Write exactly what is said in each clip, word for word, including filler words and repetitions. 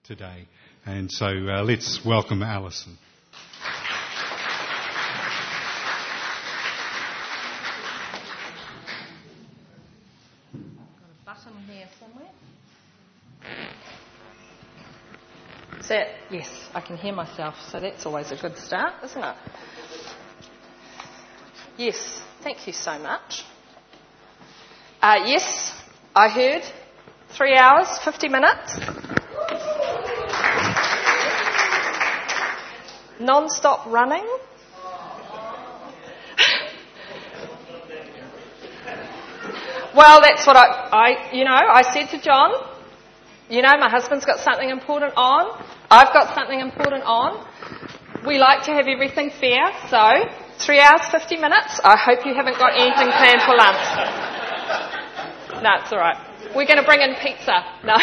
today. And so uh, let's welcome Alison. Got a button here somewhere. Is that? Yes, I can hear myself, so that's always a good start, isn't it? Yes, thank you so much. Uh, yes, I heard three hours, fifty minutes. Non-stop running. Well, that's what I, I, you know, I said to John, you know, my husband's got something important on. I've got something important on. We like to have everything fair, so three hours, fifty minutes. I hope you haven't got anything planned for lunch. No, it's all right. We're going to bring in pizza. No.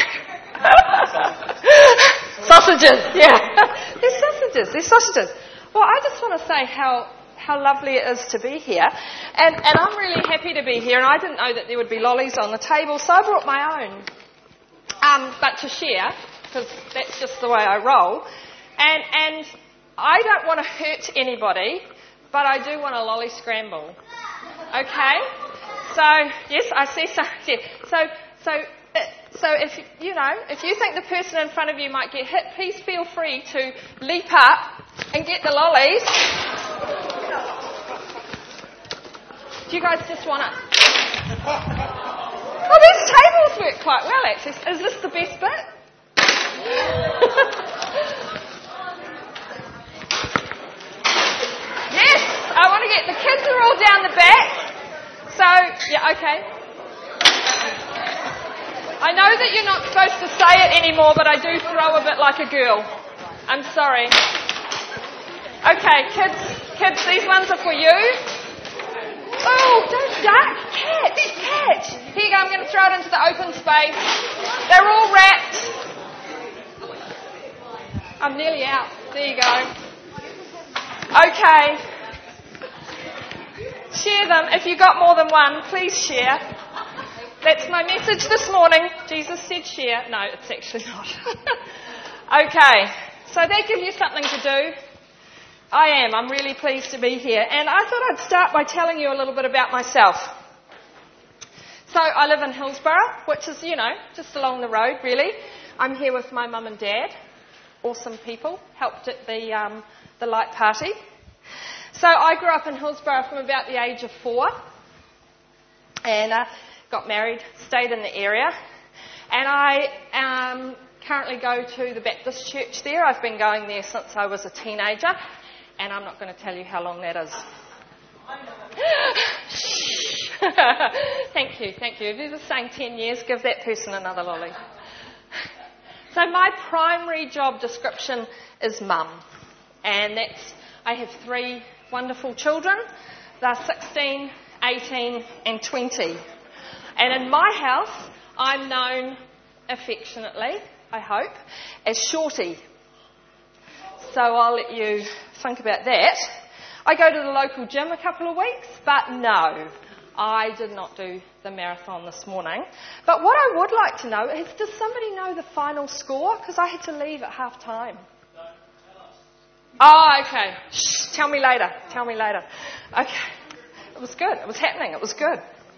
Sausages, yeah. There's sausages, there's sausages. Well, I just want to say how how lovely it is to be here. And, and I'm really happy to be here, and I didn't know that there would be lollies on the table, so I brought my own. Um, but to share, because that's just the way I roll. And, and I don't want to hurt anybody, but I do want a lolly scramble. Okay? So, yes, I see some. Yeah. So, so, so if you know, if you think the person in front of you might get hit, please feel free to leap up and get the lollies. Do you guys just want to? Oh, these tables work quite well, actually. Is this the best bit? Yes, I want to get the kids are all down the back. So, yeah, okay. I know that you're not supposed to say it anymore, but I do throw a bit like a girl. I'm sorry. Okay, kids, kids, these ones are for you. Oh, don't duck. Catch, catch. Here you go, I'm going to throw it into the open space. They're all wrapped. I'm nearly out. There you go. Okay. Share them. If you got more than one, please share. That's my message this morning. Jesus said share. No, it's actually not. Okay. So that gives you something to do. I am. I'm really pleased to be here. And I thought I'd start by telling you a little bit about myself. So I live in Hillsborough, which is, you know, just along the road, really. I'm here with my mum and dad. Awesome people. Helped at the, um, the light party. So I grew up in Hillsborough from about the age of four. And uh, got married, stayed in the area. And I um, currently go to the Baptist church there. I've been going there since I was a teenager. And I'm not going to tell you how long that is. Thank you, thank you. If you're just saying ten years, give that person another lolly. So my primary job description is mum. And that's, I have three wonderful children. They're sixteen, eighteen and twenty. And in my house, I'm known affectionately, I hope, as Shorty. So I'll let you think about that. I go to the local gym a couple of weeks, but no, I did not do the marathon this morning. But what I would like to know is, does somebody know the final score? Because I had to leave at half time. No, tell us. Oh, okay. Shh, tell me later. Tell me later. Okay. It was good. It was happening. It was good.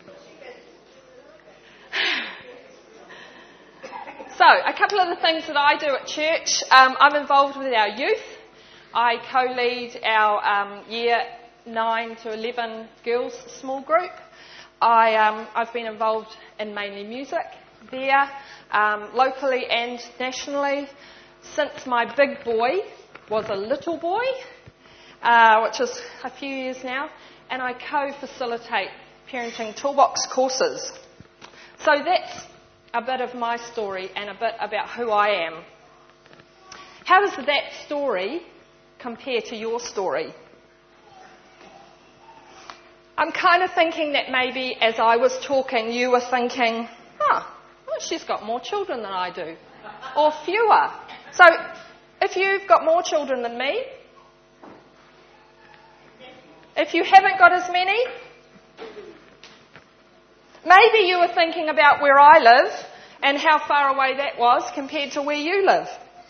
So, a couple of the things that I do at church. Um, I'm involved with our youth. I co-lead our um, year nine to eleven girls small group. I, um, I've been involved in mainly music there, um, locally and nationally, since my big boy was a little boy, uh, which is a few years now, and I co-facilitate parenting toolbox courses. So that's a bit of my story and a bit about who I am. How does that story compare to your story? I'm kind of thinking that maybe as I was talking, you were thinking, huh, well, she's got more children than I do, or fewer. So if you've got more children than me, if you haven't got as many, maybe you were thinking about where I live and how far away that was compared to where you live.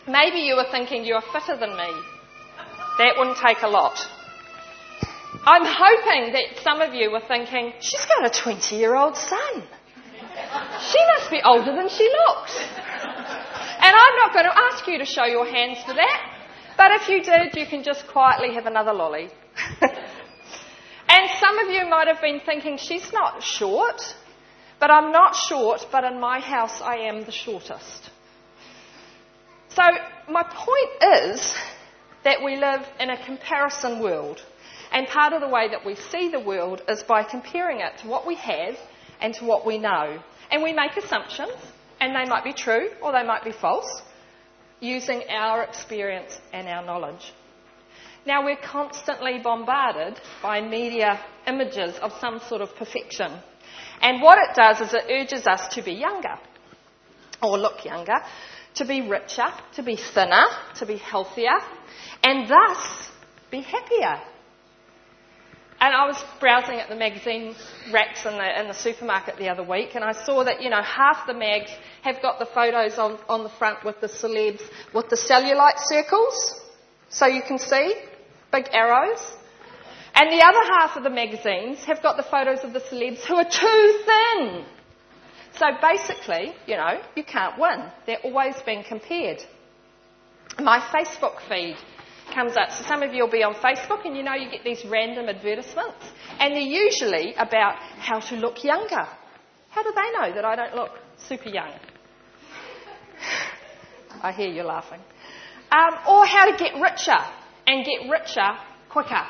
Maybe you were thinking you're fitter than me. That wouldn't take a lot. I'm hoping that some of you were thinking, she's got a twenty-year-old son. She must be older than she looks. And I'm not going to ask you to show your hands for that. But if you did, you can just quietly have another lolly. And some of you might have been thinking, she's not short. But I'm not short, but in my house I am the shortest. So my point is that we live in a comparison world. And part of the way that we see the world is by comparing it to what we have and to what we know. And we make assumptions, and they might be true or they might be false, using our experience and our knowledge. Now, we're constantly bombarded by media images of some sort of perfection. And what it does is it urges us to be younger, or look younger, to be richer, to be thinner, to be healthier, and thus be happier. And I was browsing at the magazine racks in the, in the supermarket the other week, and I saw that, you know, half the mags have got the photos on, on the front with the celebs with the cellulite circles, so you can see, big arrows. And the other half of the magazines have got the photos of the celebs who are too thin. So basically, you know, you can't win. They're always being compared. My Facebook feed comes up. So some of you will be on Facebook and you know you get these random advertisements. And they're usually about how to look younger. How do they know that I don't look super young? I hear you laughing. Um, or how to get richer and get richer quicker.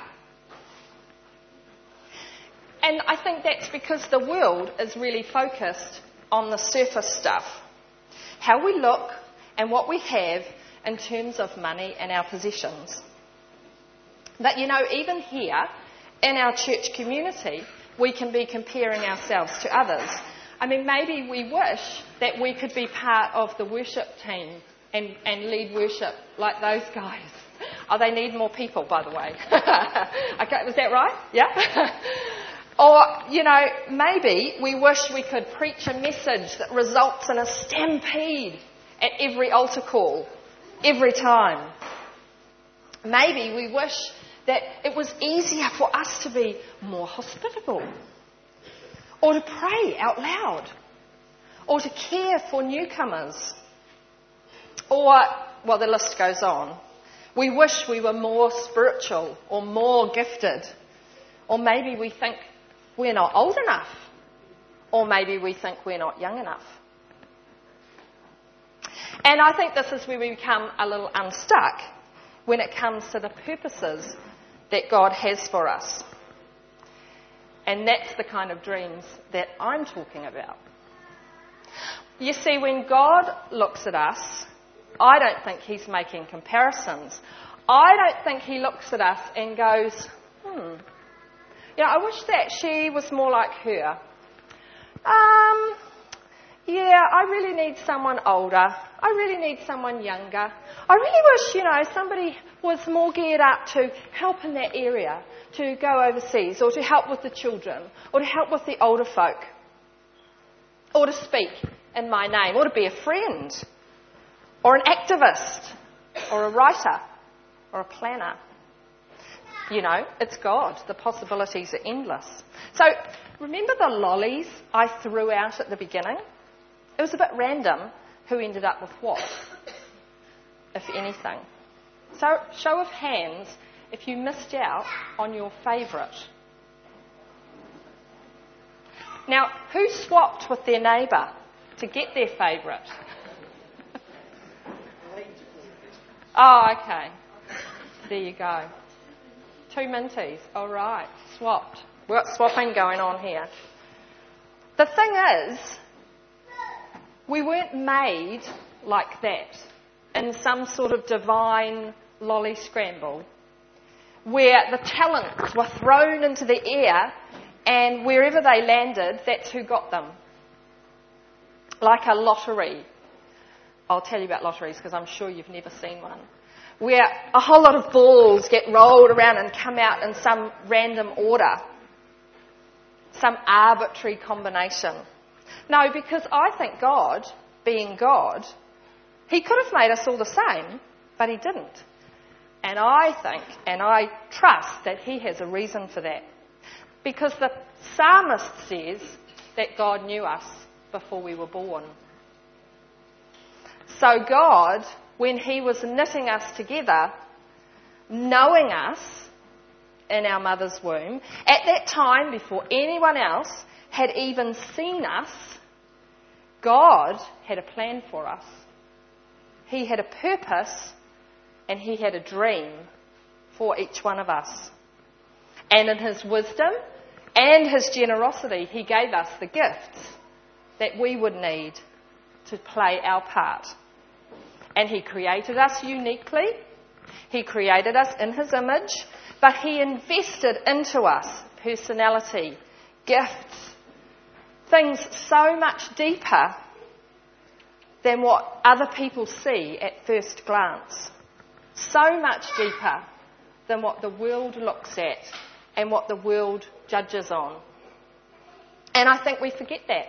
And I think that's because the world is really focused on the surface stuff. How we look and what we have in terms of money and our possessions. But you know, even here in our church community, we can be comparing ourselves to others. I mean, maybe we wish that we could be part of the worship team and, and lead worship like those guys. Oh, they need more people, by the way. Okay, was that right? Yeah? Or, you know, maybe we wish we could preach a message that results in a stampede at every altar call, every time. Maybe we wish that it was easier for us to be more hospitable, or to pray out loud, or to care for newcomers, or, well, the list goes on. We wish we were more spiritual or more gifted, or maybe we think we're not old enough, or maybe we think we're not young enough. And I think this is where we become a little unstuck when it comes to the purposes that God has for us. And that's the kind of dreams that I'm talking about. You see, when God looks at us, I don't think he's making comparisons. I don't think he looks at us and goes, hmm, you know, I wish that she was more like her. Um, yeah, I really need someone older. I really need someone younger. I really wish, you know, somebody was more geared up to help in that area, to go overseas, or to help with the children, or to help with the older folk, or to speak in my name, or to be a friend, or an activist, or a writer, or a planner. You know, it's God. The possibilities are endless. So, remember the lollies I threw out at the beginning? It was a bit random who ended up with what, if anything. So, show of hands if you missed out on your favourite. Now, who swapped with their neighbour to get their favourite? Oh, okay. There you go. Two minties. All right. Swapped. We've got swapping going on here. The thing is, we weren't made like that in some sort of divine lolly scramble where the talents were thrown into the air and wherever they landed, that's who got them. Like a lottery. I'll tell you about lotteries because I'm sure you've never seen one. Where a whole lot of balls get rolled around and come out in some random order. Some arbitrary combination. No, because I think God, being God, He could have made us all the same, but he didn't. And I think, and I trust that he has a reason for that. Because the psalmist says that God knew us before we were born. So God, when he was knitting us together, knowing us in our mother's womb, at that time, before anyone else had even seen us, God had a plan for us. He had a purpose and he had a dream for each one of us. And in his wisdom and his generosity, he gave us the gifts that we would need to play our part. And he created us uniquely. He created us in his image, but he invested into us personality, gifts, things so much deeper than what other people see at first glance. So much deeper than what the world looks at and what the world judges on. And I think we forget that.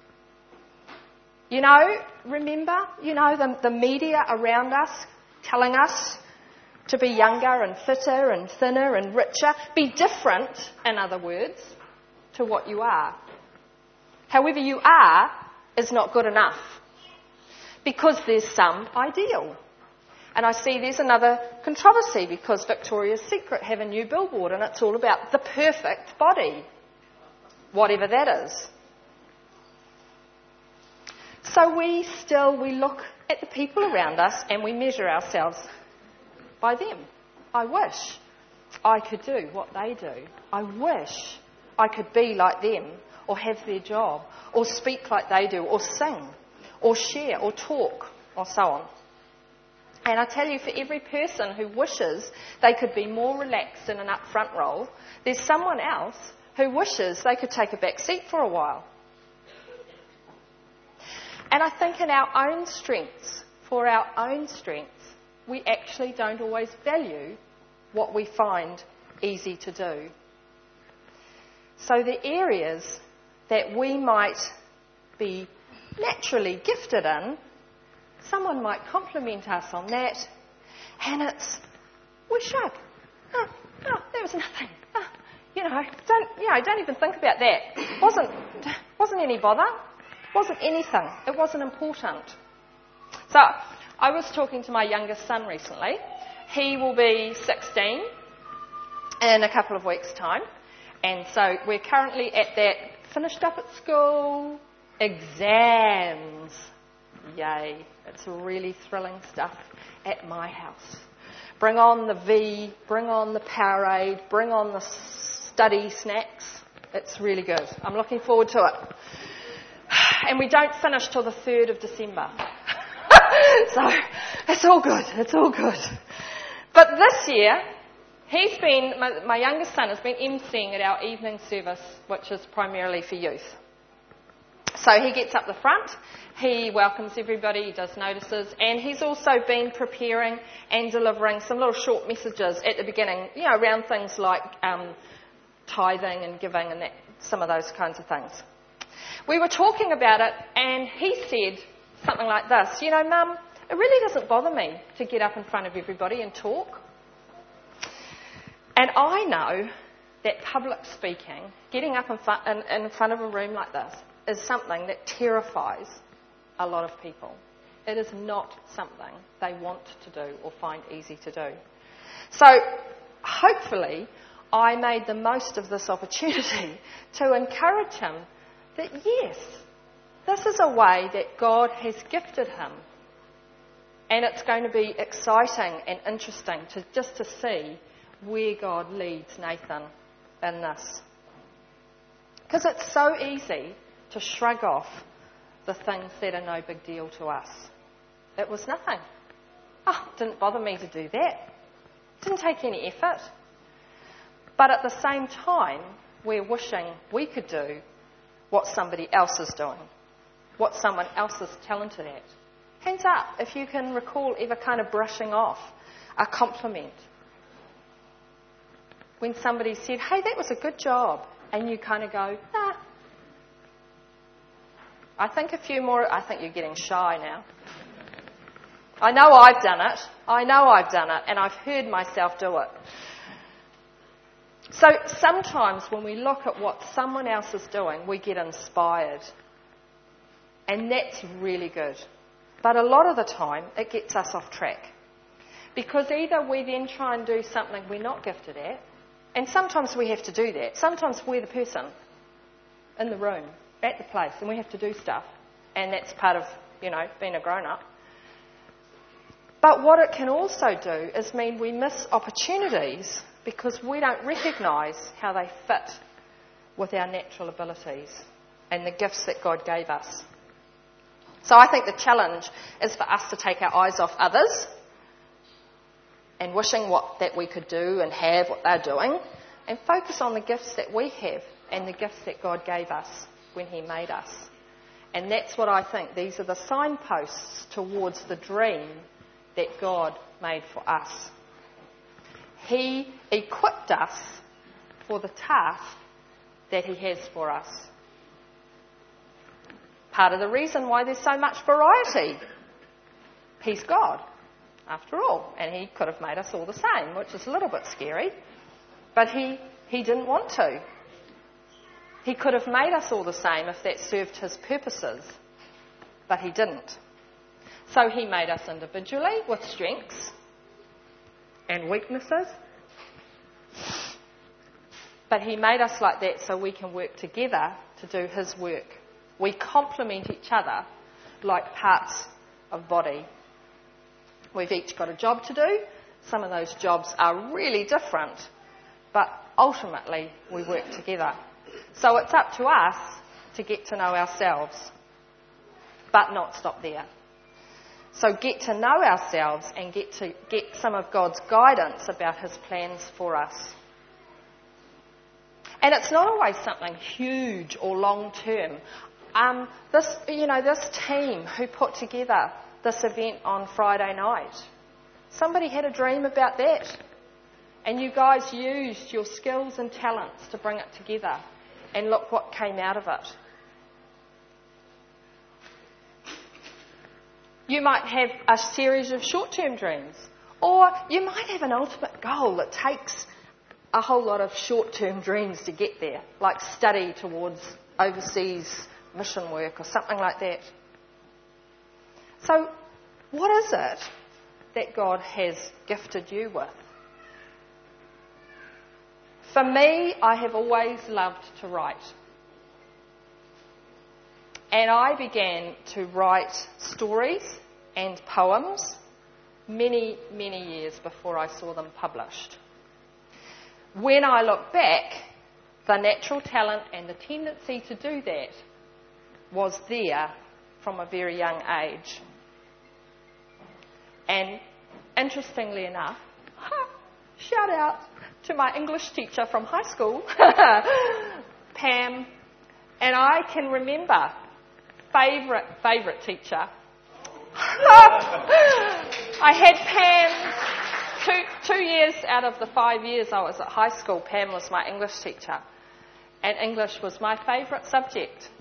You know, remember, you know, the, the media around us telling us to be younger and fitter and thinner and richer. Be different, in other words, to what you are. However you are is not good enough. Because there's some ideal. And I see there's another controversy because Victoria's Secret have a new billboard and it's all about the perfect body. Whatever that is. So we still, we look at the people around us and we measure ourselves by them. I wish I could do what they do. I wish I could be like them or have their job or speak like they do or sing or share or talk or so on. And I tell you, for every person who wishes they could be more relaxed in an up front role, there's someone else who wishes they could take a back seat for a while. And I think in our own strengths, for our own strengths, we actually don't always value what we find easy to do. So the areas that we might be naturally gifted in, someone might compliment us on that, and it's, we shrug. Oh, oh, that was nothing. Oh, you know, don't, you know, don't even think about that. Wasn't, wasn't any bother. Wasn't anything. It wasn't important. So I was talking to my youngest son recently. He will be sixteen in a couple of weeks' time. And so we're currently at that, finished up at school, exams. Yay. It's really thrilling stuff at my house. Bring on the V, bring on the Powerade, bring on the study snacks. It's really good. I'm looking forward to it. And we don't finish till the third of December. So it's all good. It's all good. But this year, he's been, my, my youngest son has been emceeing at our evening service, which is primarily for youth. So he gets up the front, he welcomes everybody, he does notices, and he's also been preparing and delivering some little short messages at the beginning, you know, around things like um, tithing and giving and that, some of those kinds of things. We were talking about it, and he said something like this, you know, Mum, it really doesn't bother me to get up in front of everybody and talk. And I know that public speaking, getting up in front, in, in front of a room like this, is something that terrifies a lot of people. It is not something they want to do or find easy to do. So hopefully I made the most of this opportunity to encourage him that yes, this is a way that God has gifted him. And it's going to be exciting and interesting to just to see where God leads Nathan in this. Because it's so easy to shrug off the things that are no big deal to us. It was nothing. Oh, it didn't bother me to do that. It didn't take any effort. But at the same time, we're wishing we could do what somebody else is doing, what someone else is talented at. Hands up if you can recall ever kind of brushing off a compliment. When somebody said, hey, that was a good job, and you kind of go, nah. I think a few more, I think you're getting shy now. I know I've done it. I know I've done it, and I've heard myself do it. So sometimes when we look at what someone else is doing, we get inspired. And that's really good. But a lot of the time, it gets us off track. Because either we then try and do something we're not gifted at, and sometimes we have to do that. Sometimes we're the person in the room, at the place, and we have to do stuff. And that's part of, you know, being a grown-up. But what it can also do is mean we miss opportunities because we don't recognise how they fit with our natural abilities and the gifts that God gave us. So I think the challenge is for us to take our eyes off others and wishing what that we could do and have what they're doing, and focus on the gifts that we have and the gifts that God gave us when He made us. And that's what I think. These are the signposts towards the dream that God made for us. He equipped us for the task that He has for us. Part of the reason why there's so much variety. He's God, after all, and He could have made us all the same, which is a little bit scary, but He, he didn't want to. He could have made us all the same if that served His purposes, but He didn't. So He made us individually with strengths and weaknesses, but He made us like that so we can work together to do His work. We complement each other like parts of body. We've each got a job to do. Some of those jobs are really different, but ultimately we work together. So it's up to us to get to know ourselves, but not stop there. So get to know ourselves and get to get some of God's guidance about His plans for us. And it's not always something huge or long term. Um, this, you know, this team who put together this event on Friday night, somebody had a dream about that, and you guys used your skills and talents to bring it together, and look what came out of it. You might have a series of short-term dreams, or you might have an ultimate goal that takes a whole lot of short-term dreams to get there, like study towards overseas mission work or something like that. So, what is it that God has gifted you with? For me, I have always loved to write. And I began to write stories and poems many, many years before I saw them published. When I look back, the natural talent and the tendency to do that was there from a very young age. And interestingly enough, shout out to my English teacher from high school, Pam, and I can remember, favourite, favourite teacher. I had Pam two, two years out of the five years I was at high school. Pam was my English teacher, and English was my favourite subject.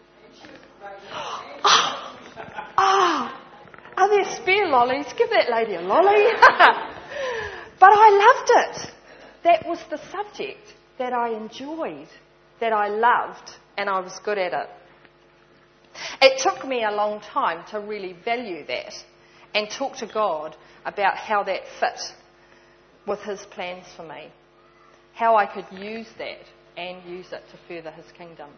Oh, oh, are there spare lollies? Give that lady a lolly. But I loved it. That was the subject that I enjoyed, that I loved, and I was good at it. It took me a long time to really value that and talk to God about how that fit with His plans for me, how I could use that and use it to further His kingdom.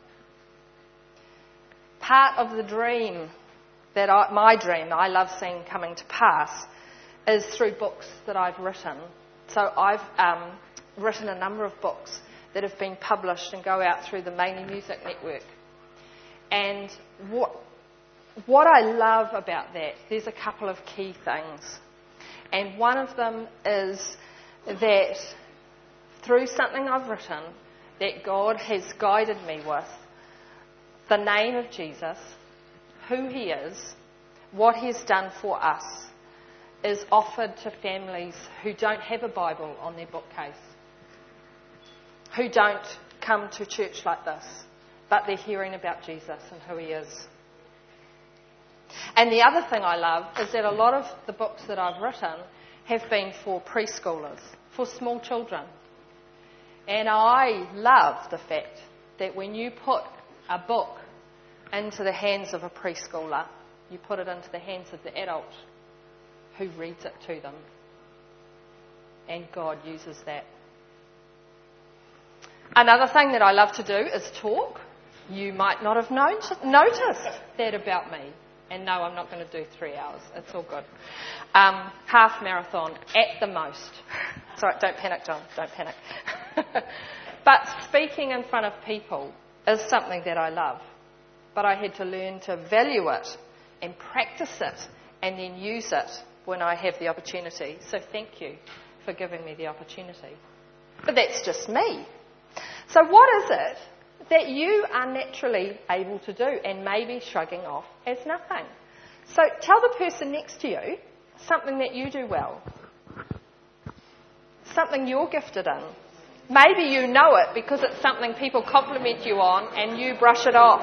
Part of the dream, that I, my dream I love seeing coming to pass, is through books that I've written. So I've um, written a number of books that have been published and go out through the Mainly Music Network. And what, what I love about that, there's a couple of key things. And one of them is that through something I've written, that God has guided me with, the name of Jesus, who He is, what He's done for us, is offered to families who don't have a Bible on their bookcase, who don't come to church like this, but they're hearing about Jesus and who He is. And the other thing I love is that a lot of the books that I've written have been for preschoolers, for small children. And I love the fact that when you put a book into the hands of a preschooler, you put it into the hands of the adult who reads it to them. And God uses that. Another thing that I love to do is talk. You might not have known, noticed that about me. And no, I'm not going to do three hours. It's all good. Um, half marathon at the most. Sorry, don't panic, John. Don't panic. But speaking in front of people is something that I love. But I had to learn to value it and practice it and then use it when I have the opportunity. So thank you for giving me the opportunity. But that's just me. So what is it that you are naturally able to do and maybe shrugging off as nothing? So tell the person next to you something that you do well. Something you're gifted in. Maybe you know it because it's something people compliment you on and you brush it off.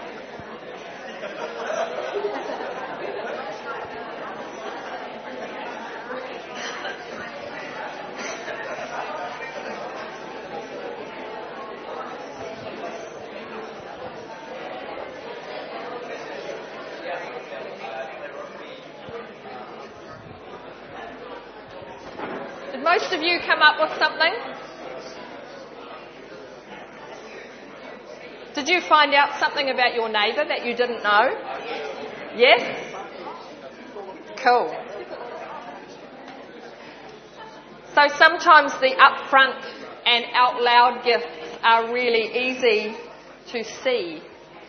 Did most of you come up with something? Did you find out something about your neighbour that you didn't know? Yes? Cool. So sometimes the upfront and out loud gifts are really easy to see.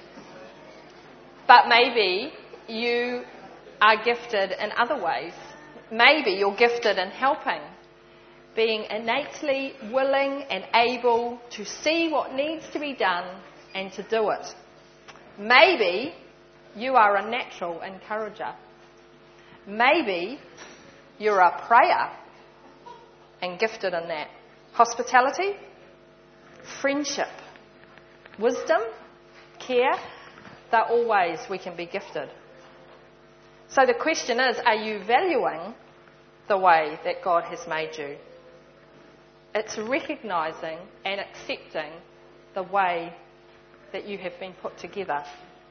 But maybe you are gifted in other ways. Maybe you're gifted in helping, being innately willing and able to see what needs to be done and to do it. Maybe you are a natural encourager. Maybe you're a prayer and gifted in that. Hospitality, friendship, wisdom, care, they're all ways we can be gifted. So the question is, are you valuing the way that God has made you? It's recognising and accepting the way that you have been put together.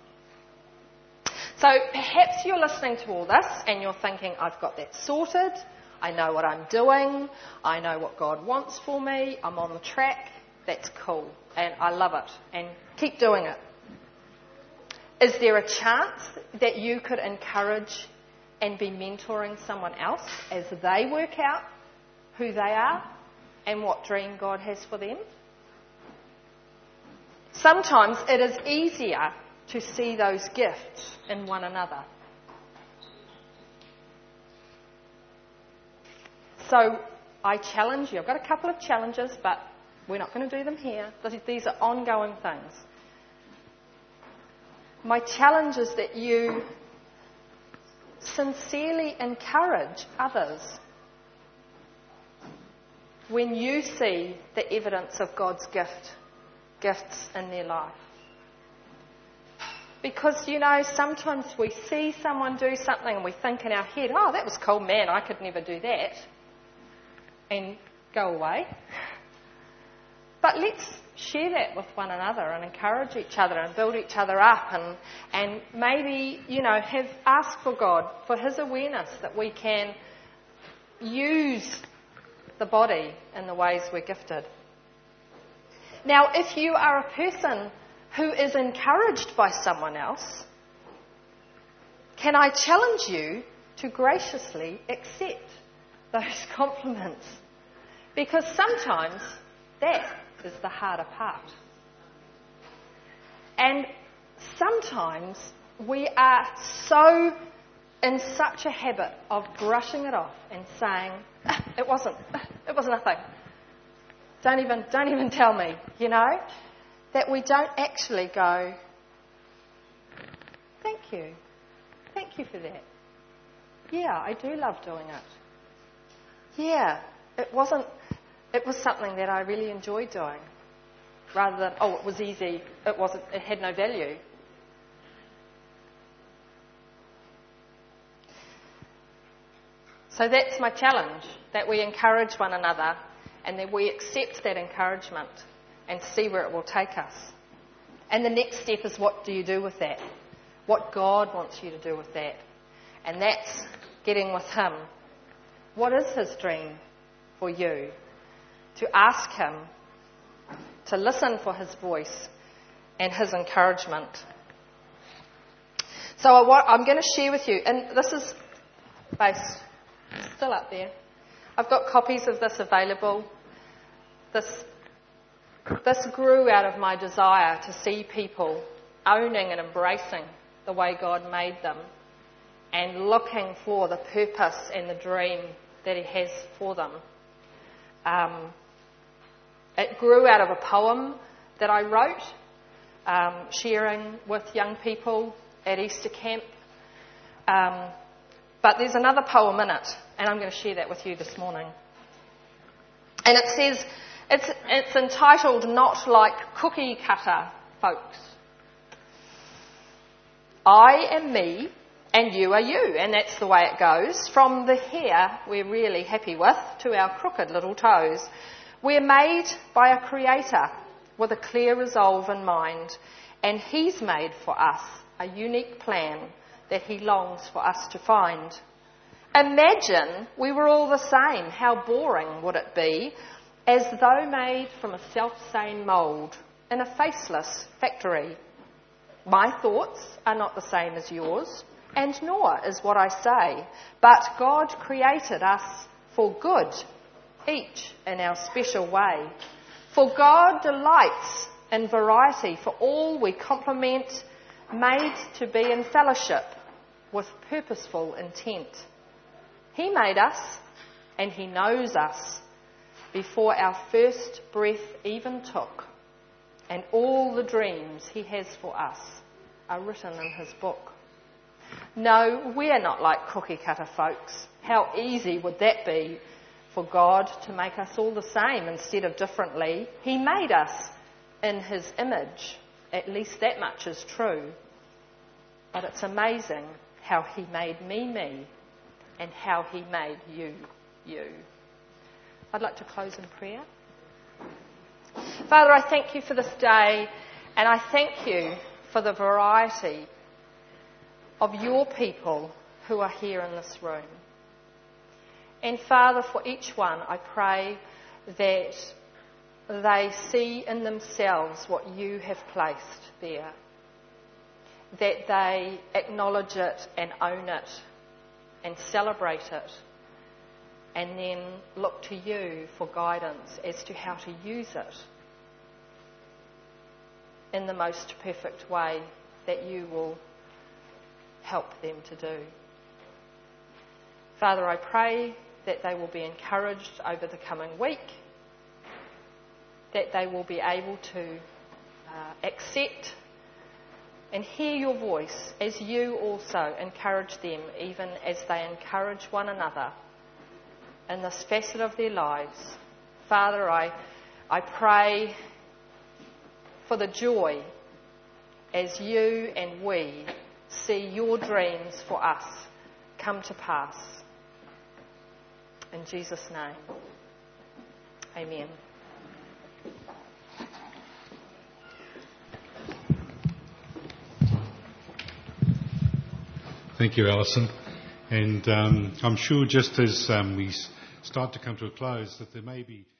So perhaps you're listening to all this and you're thinking, I've got that sorted, I know what I'm doing, I know what God wants for me, I'm on the track, that's cool, and I love it, and keep doing it. Is there a chance that you could encourage and be mentoring someone else as they work out who they are and what dream God has for them? Sometimes it is easier to see those gifts in one another. So I challenge you. I've got a couple of challenges, but we're not going to do them here. These are ongoing things. My challenge is that you sincerely encourage others when you see the evidence of God's gift, gifts in their life. Because, you know, sometimes we see someone do something and we think in our head, oh, that was cool, man, I could never do that, and go away. But let's share that with one another and encourage each other and build each other up, and and maybe, you know, have ask for God for His awareness that we can use the body in the ways we're gifted. Now, if you are a person who is encouraged by someone else, can I challenge you to graciously accept those compliments? Because sometimes that is the harder part. And sometimes we are so in such a habit of brushing it off and saying, ah, it wasn't, it was nothing. Don't even, don't even tell me, you know, that we don't actually go, thank you, thank you for that. Yeah, I do love doing it. Yeah, it wasn't, it was something that I really enjoyed doing, rather than, oh, it was easy, it wasn't, it had no value. So that's my challenge, that we encourage one another and that we accept that encouragement and see where it will take us. And the next step is, what do you do with that? What God wants you to do with that. And that's getting with Him. What is His dream for you? To ask Him, to listen for His voice and His encouragement. So I'm going to share with you, and this is based, still up there. I've got copies of this available. This, this grew out of my desire to see people owning and embracing the way God made them and looking for the purpose and the dream that He has for them. Um, it grew out of a poem that I wrote, um, sharing with young people at Easter camp. Um, but there's another poem in it, and I'm going to share that with you this morning. And it says, it's, it's entitled Not Like Cookie Cutter Folks. I am me and you are you, and that's the way it goes. From the hair we're really happy with to our crooked little toes. We're made by a creator with a clear resolve in mind, and He's made for us a unique plan that He longs for us to find. Imagine we were all the same. How boring would it be? As though made from a self-same mould in a faceless factory. My thoughts are not the same as yours, and nor is what I say. But God created us for good, each in our special way. For God delights in variety, for all we complement, made to be in fellowship with purposeful intent. He made us, and He knows us before our first breath even took, and all the dreams He has for us are written in His book. No, we're not like cookie cutter folks. How easy would that be for God to make us all the same instead of differently? He made us in His image. At least that much is true. But it's amazing how He made me, me, and how He made you, you. I'd like to close in prayer. Father, I thank You for this day, and I thank You for the variety of Your people who are here in this room. And Father, for each one, I pray that they see in themselves what You have placed there, that they acknowledge it and own it and celebrate it, and then look to You for guidance as to how to use it in the most perfect way that You will help them to do. Father, I pray that they will be encouraged over the coming week, that they will be able to uh, accept and hear Your voice as You also encourage them, even as they encourage one another in this facet of their lives. Father, I, I pray for the joy as You and we see Your dreams for us come to pass. In Jesus' name, amen. Thank you, Alison. And um, I'm sure just as um, we start to come to a close that there may be